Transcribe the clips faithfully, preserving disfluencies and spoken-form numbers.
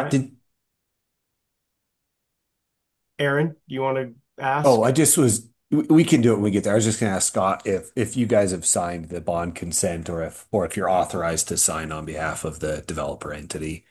Scott, right. did Aaron, you want to oh, ask? I just was we we can do it when we get there. I was just gonna ask Scott if if you guys have signed the bond consent or if or if you're authorized to sign on behalf of the developer entity.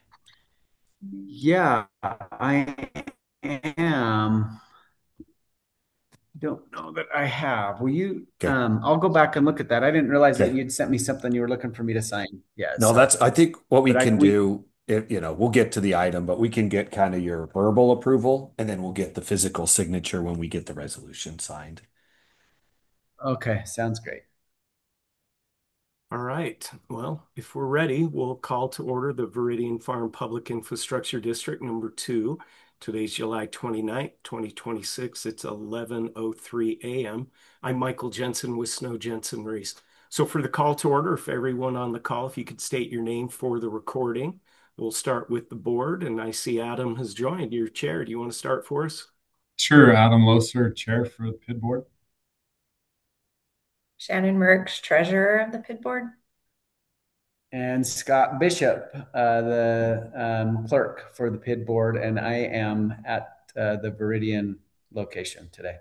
Yeah, I am. Don't know that I have. Will you? Okay. Um, I'll go back and look at that. I didn't realize that Okay. you'd sent me something you were looking for me to sign. Yeah, No, so, that's I think what we but I can we do, if, you know, we'll get to the item, but we can get kind of your verbal approval and then we'll get the physical signature when we get the resolution signed. okay, sounds great. All right. Well, if we're ready, we'll call to order the Viridian Farm Public Infrastructure District Number Two. Today's July twenty-ninth, twenty twenty-six. It's eleven oh three a m. I'm Michael Jensen with Snow Jensen Reese. So for the call to order, if everyone on the call, if you could state your name for the recording, we'll start with the board. And I see Adam has joined your chair. Do you want to start for us? Sure, Adam Loser, Chair for the P I D Board. Shannon Merckx, treasurer of the P I D board. And Scott Bishop, uh, the um, clerk for the P I D board, and I am at uh, the Viridian location today.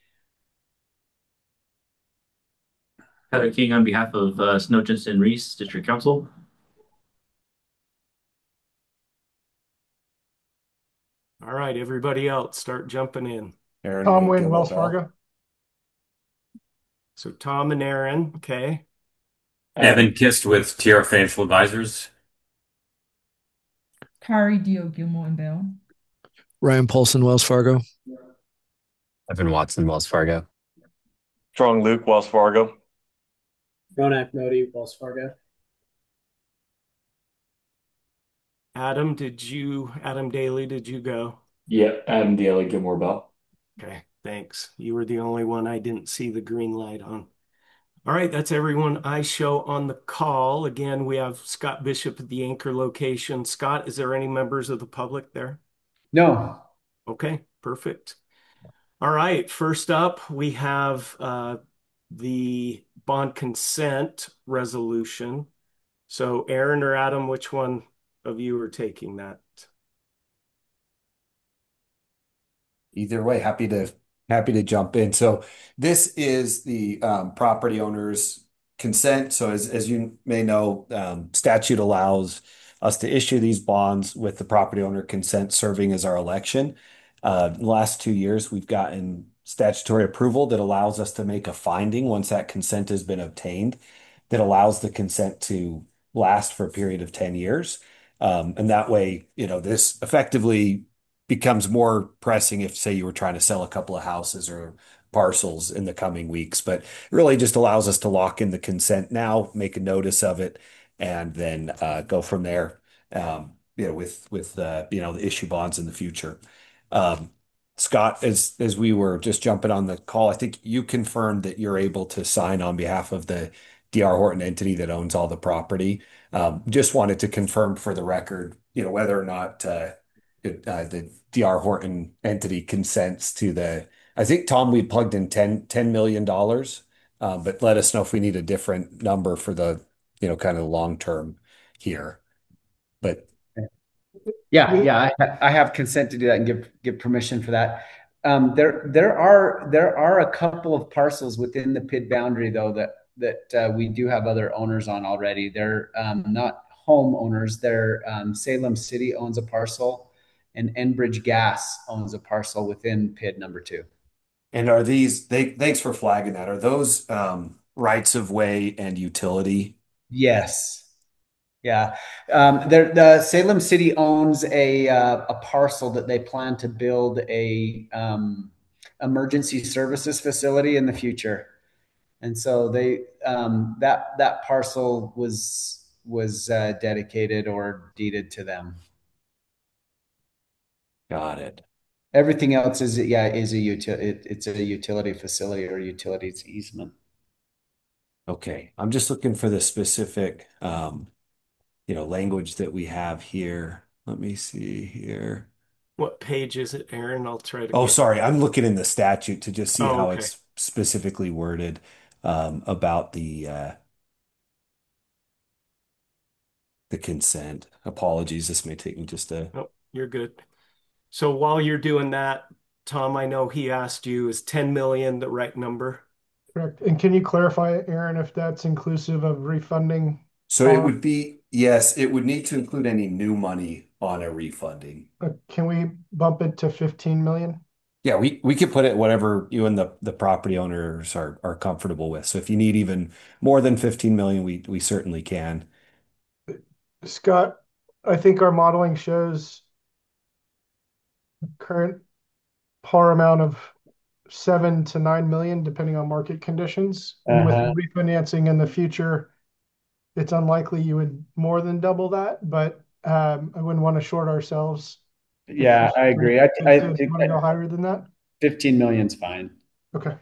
Heather King on behalf of uh, Snow Jensen Reese, District Council. All right, everybody else, start jumping in. Aaron Tom uh, Wynn, Gilmore Wells Bell. Fargo. So Tom and Aaron, okay. Evan Kist with T R Financial Advisors. Kari Dio Gilmore and Bell. Ryan Paulson, Wells Fargo. Evan Watson, Wells Fargo. Strong Luke, Wells Fargo. Ronak Modi, Wells Fargo. Adam, did you, Adam Daly, did you go? Yeah, Adam Daly, Gilmore Bell. Okay, thanks. You were the only one I didn't see the green light on. All right, that's everyone I show on the call. Again, we have Scott Bishop at the anchor location. Scott, is there any members of the public there? No. Okay, perfect. All right, first up, we have uh, the bond consent resolution. So Aaron or Adam, which one of you are taking that? Either way, happy to happy to jump in. So this is the um, property owner's consent. So as as you may know, um, statute allows us to issue these bonds with the property owner consent serving as our election. Uh, in the last two years, we've gotten statutory approval that allows us to make a finding once that consent has been obtained, that allows the consent to last for a period of ten years. Um, and that way, you know, this effectively becomes more pressing if, say, you were trying to sell a couple of houses or parcels in the coming weeks. But it really just allows us to lock in the consent now, make a notice of it, and then uh, go from there. Um, you know, with with uh, you know the issue bonds in the future. Um, Scott, as as we were just jumping on the call, I think you confirmed that you're able to sign on behalf of the D R Horton entity that owns all the property. Um, just wanted to confirm for the record, you know, whether or not uh, it, uh, the D R Horton entity consents to the, I think, Tom, we plugged in ten ten million dollars, uh, but let us know if we need a different number for the, you know, kind of long term here. But Yeah, yeah, I, I have consent to do that and give give permission for that. Um, there there are there are a couple of parcels within the P I D boundary though that that uh, we do have other owners on already. They're um, not home owners. They're um, Salem City owns a parcel, and Enbridge Gas owns a parcel within P I D number two. and are these, they, thanks for flagging that. Are those um, rights of way and utility? Yes. Yeah, um, the Salem City owns a uh, a parcel that they plan to build a um, emergency services facility in the future, and so they um, that that parcel was was uh, dedicated or deeded to them. Got it. Everything else is yeah is a utility. It, it's a utility facility or utilities easement. Okay, I'm just looking for the specific, um, you know, language that we have here. Let me see here. What page is it, Aaron? I'll try to Oh, get. sorry. I'm looking in the statute to just see Oh, how okay. it's specifically worded um, about the uh, the consent. Apologies, this may take me just a. Oh, you're good. So while you're doing that, Tom, I know he asked you, is ten million the right number? Correct. And can you clarify, Aaron, if that's inclusive of refunding? So it would be, yes, it would need to include any new money on a refunding. Uh, Can we bump it to fifteen million? Yeah, we, we could put it whatever you and the, the property owners are, are comfortable with. So if you need even more than fifteen million, we, we certainly can. Scott, I think our modeling shows current par amount of seven to nine million, depending on market conditions. And with Uh-huh. refinancing in the future, it's unlikely you would more than double that, but um, I wouldn't want to short ourselves. Yeah, I agree. I, I Want think to go higher than that? fifteen million's fine. Okay.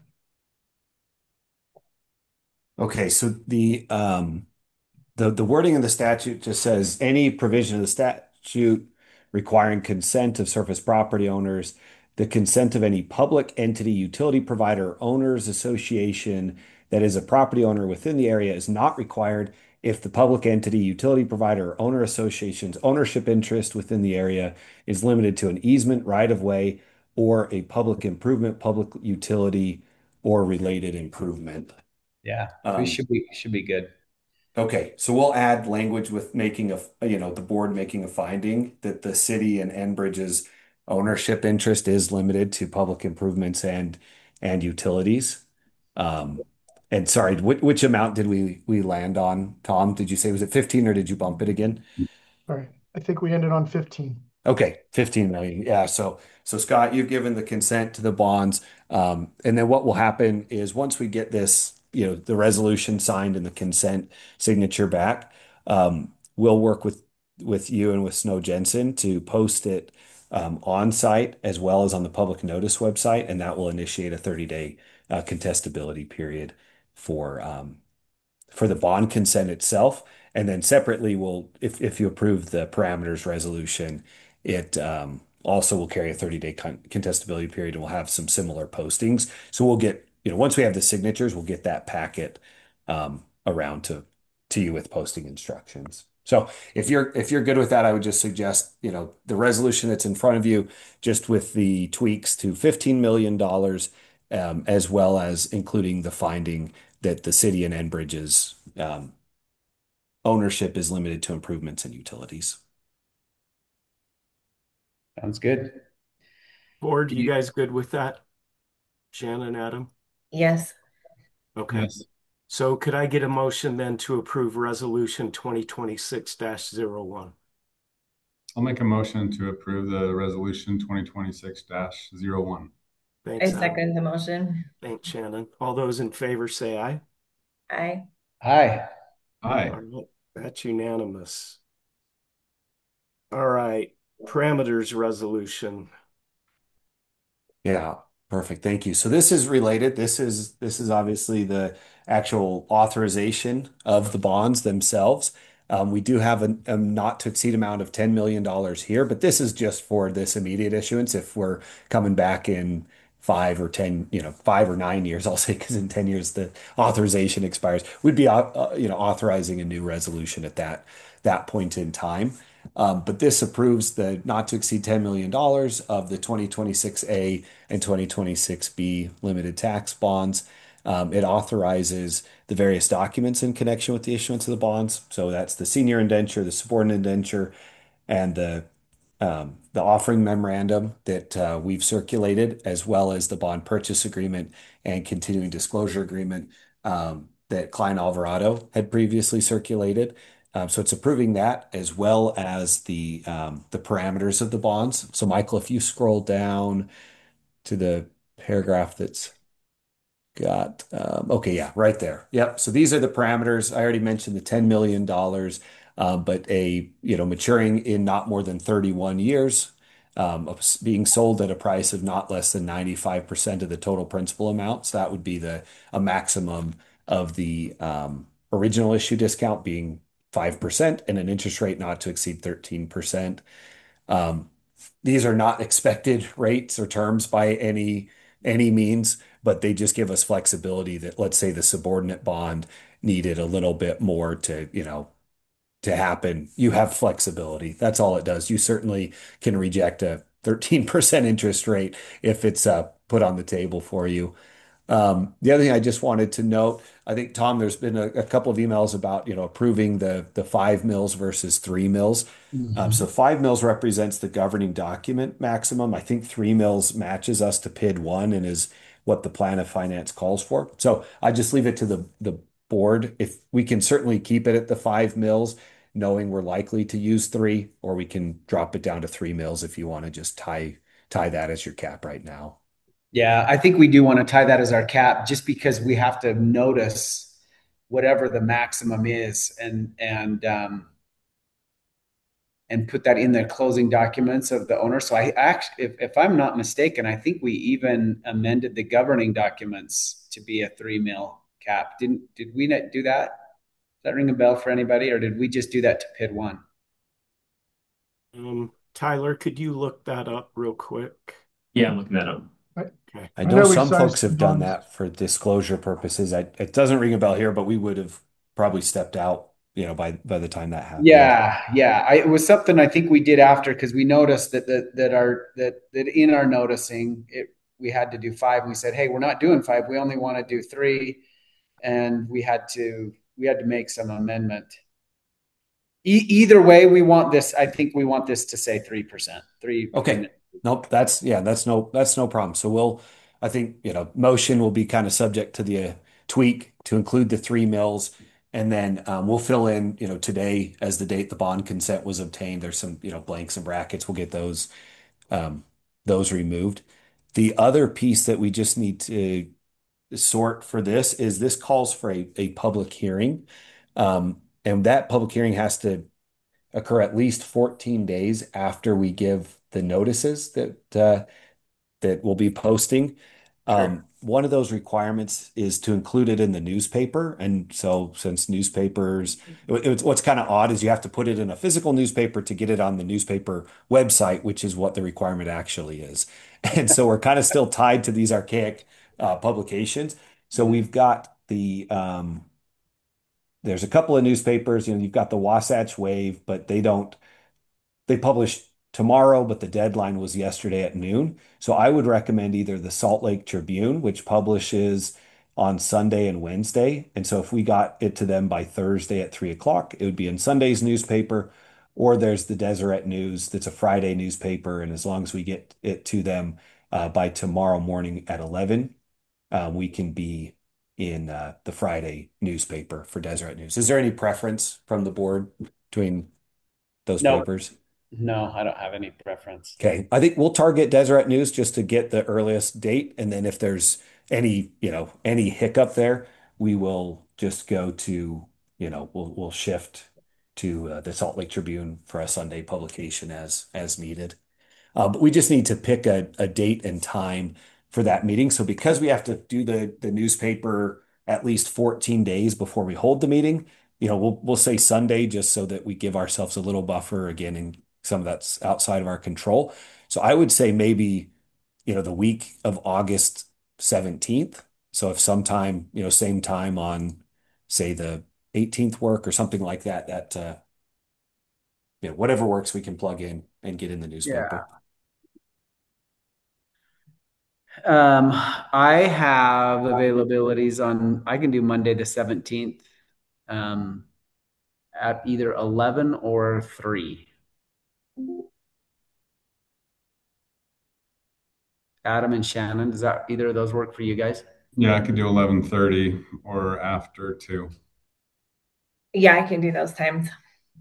Okay, so the um the the wording in the statute just says any provision of the statute requiring consent of surface property owners, the consent of any public entity, utility provider, owners association that is a property owner within the area is not required if the public entity, utility provider, or owner association's ownership interest within the area is limited to an easement, right of way, or a public improvement, public utility, or related improvement. Yeah, Um, we should be should be good. Okay, so we'll add language with making a, you know, the board making a finding that the city and Enbridge's ownership interest is limited to public improvements and and utilities. Um, and sorry, which, which amount did we we land on, Tom? Did you say was it fifteen or did you bump it again? All right. I think we ended on fifteen. Okay, fifteen million. Yeah. So, so Scott, you've given the consent to the bonds. Um, and then what will happen is once we get this, you know, the resolution signed and the consent signature back, um, we'll work with, with you and with Snow Jensen to post it, um, on site as well as on the public notice website. And that will initiate a thirty day, uh, contestability period for, um, for the bond consent itself. And then separately, we'll, if, if you approve the parameters resolution, it um, also will carry a thirty day con contestability period and we'll have some similar postings. So we'll get, you know, once we have the signatures, we'll get that packet um, around to, to you with posting instructions. So if you're if you're good with that, I would just suggest, you know, the resolution that's in front of you, just with the tweaks to fifteen million dollars, um, as well as including the finding that the city and Enbridge's um, ownership is limited to improvements and utilities. Sounds good. Board, you guys good with that? Shannon, Adam? Yes. Okay. Yes. So could I get a motion then to approve resolution twenty twenty-six dash zero one? I'll make a motion to approve the resolution twenty twenty-six dash zero one. I Thanks, Adam. second the motion. Thanks, Shannon. All those in favor say aye. Aye. Aye. Aye. All right, that's unanimous. All right, parameters resolution. Yeah, perfect. Thank you. So this is related. This is this is obviously the actual authorization of the bonds themselves. Um, we do have a, a not to exceed amount of ten million dollars here, but this is just for this immediate issuance. If we're coming back in five or ten, you know, five or nine years, I'll say, because in ten years the authorization expires, we'd be, uh, you know, authorizing a new resolution at that that point in time. Um, but this approves the not to exceed ten million dollars of the twenty twenty-six A and twenty twenty-six B limited tax bonds. Um, it authorizes the various documents in connection with the issuance of the bonds. So that's the senior indenture, the subordinate indenture, and the um, the offering memorandum that uh, we've circulated, as well as the bond purchase agreement and continuing disclosure agreement um, that Klein Alvarado had previously circulated. Um, so it's approving that as well as the um, the parameters of the bonds. So Michael, if you scroll down to the paragraph that's got um, okay, yeah, right there. Yep. So these are the parameters. I already mentioned the ten million dollars, um, but a you know maturing in not more than thirty-one years, um, of being sold at a price of not less than ninety-five percent of the total principal amount. So that would be the a maximum of the um, original issue discount being five percent and an interest rate not to exceed thirteen percent. Um, these are not expected rates or terms by any any means, but they just give us flexibility that, let's say, the subordinate bond needed a little bit more to, you know, to happen, you have flexibility. That's all it does. You certainly can reject a thirteen percent interest rate if it's uh, put on the table for you. Um, the other thing I just wanted to note, I think, Tom, there's been a, a couple of emails about, you know, approving the the five mils versus three mils. Um, so five mils represents the governing document maximum. I think three mils matches us to PID one and is what the plan of finance calls for. So I just leave it to the the board. If we can certainly keep it at the five mils, knowing we're likely to use three, or we can drop it down to three mils if you want to just tie tie that as your cap right now. Yeah, I think we do want to tie that as our cap just because we have to notice whatever the maximum is and and um, and put that in the closing documents of the owner. So I actually, if, if I'm not mistaken, I think we even amended the governing documents to be a three mil cap. Didn't did we not do that? Does that ring a bell for anybody, or did we just do that to PID one? Um, Tyler, could you look that up real quick? Yeah, I'm looking that up. Okay. I I know know we some sized folks have done bonds. that for disclosure purposes. I, it doesn't ring a bell here, but we would have probably stepped out, you know, by by the time that happened. Yeah, yeah. I, it was something I think we did after because we noticed that that that our that that in our noticing it we had to do five. We said, hey, we're not doing five. We only want to do three, and we had to we had to make some amendment. E- either way, we want this. I think we want this to say three percent. Three. Okay. Nope. That's yeah. That's no. That's no problem. So we'll. I think you know motion will be kind of subject to the uh, tweak to include the three mills, and then um, we'll fill in you know today as the date the bond consent was obtained. There's some you know blanks and brackets. We'll get those um, those removed. The other piece that we just need to sort for this is this calls for a, a public hearing. Um, and that public hearing has to occur at least fourteen days after we give the notices that uh, that we'll be posting. Um, one of those requirements is to include it in the newspaper. And so since newspapers, it, it's, what's kind of odd is you have to put it in a physical newspaper to get it on the newspaper website, which is what the requirement actually is. And so we're kind of still tied to these archaic uh, publications. So we've got the um, there's a couple of newspapers, you know, you've got the Wasatch Wave, but they don't they publish tomorrow, but the deadline was yesterday at noon. So I would recommend either the Salt Lake Tribune, which publishes on Sunday and Wednesday. And so if we got it to them by Thursday at three o'clock, it would be in Sunday's newspaper. Or there's the Deseret News, that's a Friday newspaper. And as long as we get it to them uh, by tomorrow morning at eleven, uh, we can be in uh, the Friday newspaper for Deseret News. Is there any preference from the board between those No. papers? No, I don't have any preference. Okay. I think we'll target Deseret News just to get the earliest date. And then if there's any, you know, any hiccup there, we will just go to, you know, we'll we'll shift to uh, the Salt Lake Tribune for a Sunday publication as as needed. Uh, but we just need to pick a, a date and time for that meeting. So because we have to do the the newspaper at least fourteen days before we hold the meeting, you know, we'll we'll say Sunday just so that we give ourselves a little buffer again, and some of that's outside of our control. So I would say maybe, you know, the week of August seventeenth. So if sometime, you know, same time on, say, the eighteenth work or something like that, that, uh, you know, whatever works, we can plug in and get in the newspaper. Um, I have availabilities on, I can do Monday the seventeenth um, at either eleven or three. Adam and Shannon, does that either of those work for you guys? Yeah, I could do eleven thirty or after two. Yeah, I can do those times.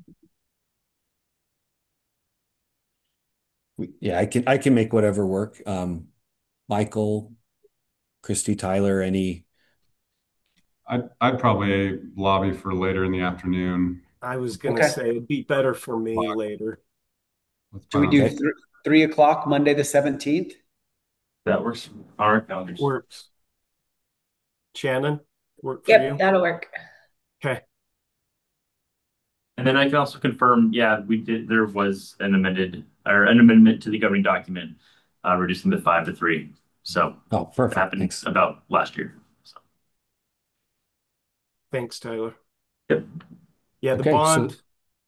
We, yeah, I can I can make whatever work. Um, Michael, Christy, Tyler, any? I'd I'd probably lobby for later in the afternoon. I was gonna Okay. say it'd be better for me later. Should we do Okay. th- three o'clock Monday the seventeenth? That works on our calendars. Works. Shannon, work for you? Yep, that'll work. Okay. And then I can also confirm, yeah, we did, there was an amended or an amendment to the governing document, uh, reducing the five to three. So Oh, it perfect. happened Thanks. about last year. So Thanks, Tyler. Yep. Yeah, the Okay, so- bond,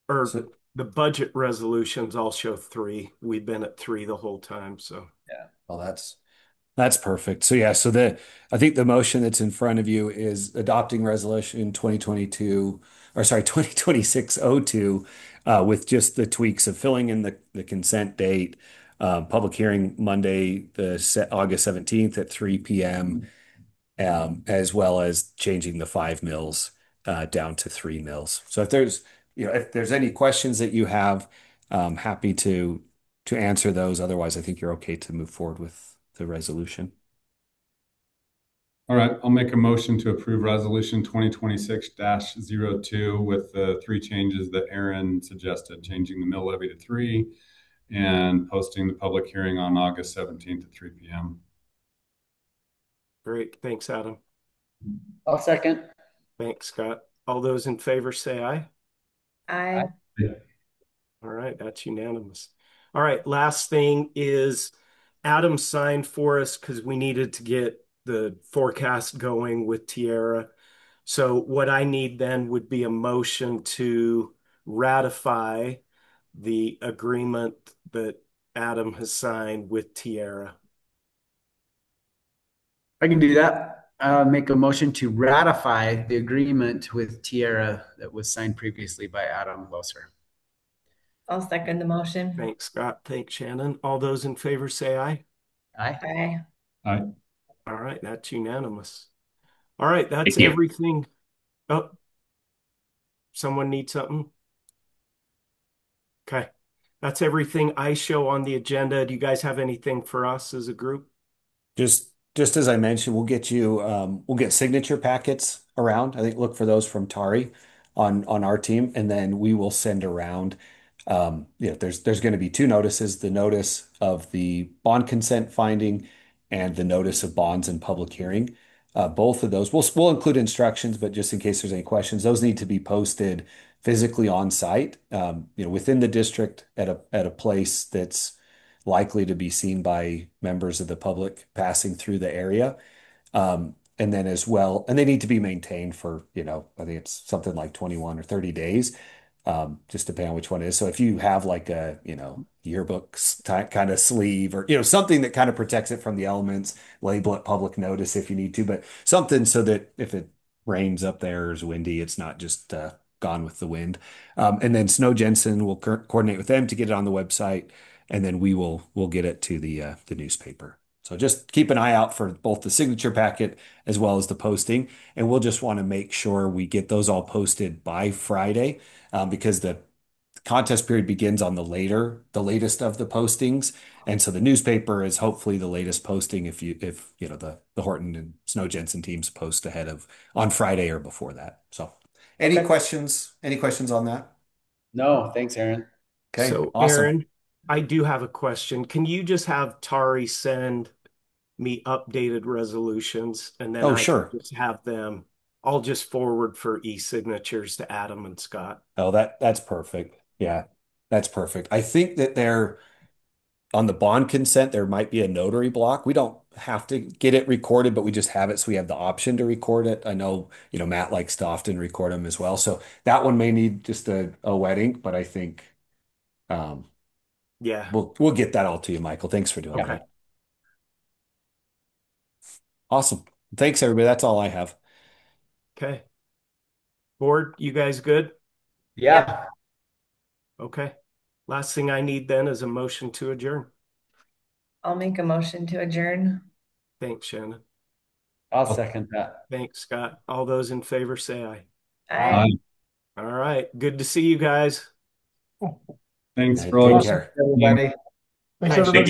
or So- the budget resolutions all show three. We've been at three the whole time, so. Yeah. Well, that's that's perfect. So yeah, so the I think the motion that's in front of you is adopting resolution twenty twenty-two or sorry, twenty twenty-six oh two uh, with just the tweaks of filling in the, the consent date, uh, public hearing Monday, the se August seventeenth at three p m Um, as well as changing the five mils uh, down to three mils. So if there's, you know, if there's any questions that you have, um, happy to to answer those. Otherwise, I think you're okay to move forward with the resolution. All right, I'll make a motion to approve resolution twenty twenty-six dash zero two with the three changes that Aaron suggested, changing the mill levy to three and posting the public hearing on August seventeenth at three p m Great. Thanks, Adam. I'll second. Thanks, Scott. All those in favor say aye. Aye. All right, that's unanimous. All right, last thing is Adam signed for us because we needed to get the forecast going with Tierra. So what I need then would be a motion to ratify the agreement that Adam has signed with Tierra. I can do that. Uh, make a motion to ratify the agreement with Tierra that was signed previously by Adam Loser. I'll second the motion. Thanks, Scott. Thanks, Shannon. All those in favor say aye. Aye. Aye. Aye. All right, that's unanimous. All right, that's Thank you. everything. Oh, someone needs something? Okay, that's everything I show on the agenda. Do you guys have anything for us as a group? Just just as I mentioned, we'll get you um, we'll get signature packets around. I think look for those from Tari on on our team, and then we will send around. Um, you know, there's there's going to be two notices: the notice of the bond consent finding and the notice of bonds and public hearing. Uh, both of those, we'll we'll include instructions, but just in case there's any questions, those need to be posted physically on site, um, you know, within the district at a at a place that's likely to be seen by members of the public passing through the area. Um, and then as well, and they need to be maintained for, you know, I think it's something like twenty-one or thirty days, um, just depending on which one it is. So if you have like a, you know, yearbook kind of sleeve or, you know, something that kind of protects it from the elements, label it public notice if you need to, but something so that if it rains up there or is windy, it's not just uh, gone with the wind. Um, and then Snow Jensen will co coordinate with them to get it on the website, and then we will we'll get it to the uh, the newspaper. So just keep an eye out for both the signature packet as well as the posting, and we'll just want to make sure we get those all posted by Friday, um, because the contest period begins on the later the latest of the postings, and so the newspaper is hopefully the latest posting if you if you know the the Horton and Snow Jensen teams post ahead of on Friday or before that. So any Okay. questions any questions on that? No, thanks, Aaron. Okay, So, awesome. Aaron, I do have a question. Can you just have Tari send me updated resolutions, and then Oh, I sure. can just have them, I'll just forward for e-signatures to Adam and Scott. Oh, that that's perfect. Yeah, that's perfect. I think that they're on the bond consent, there might be a notary block. We don't have to get it recorded, but we just have it so we have the option to record it. I know, you know, Matt likes to often record them as well. So that one may need just a, a wet ink, but I think um Yeah. we'll we'll get that all to you, Michael. Thanks for doing Okay. that. Awesome. Thanks, everybody. That's all I have. Okay. Board, you guys good? Yeah. Okay. Last thing I need then is a motion to adjourn. I'll make a motion to adjourn. Thanks, Shannon. I'll second that. Thanks, Scott. All those in favor say aye. Aye. All right. Good to see you guys. Thanks All right, for all take your care. Everybody. Thanks, Thanks, everybody.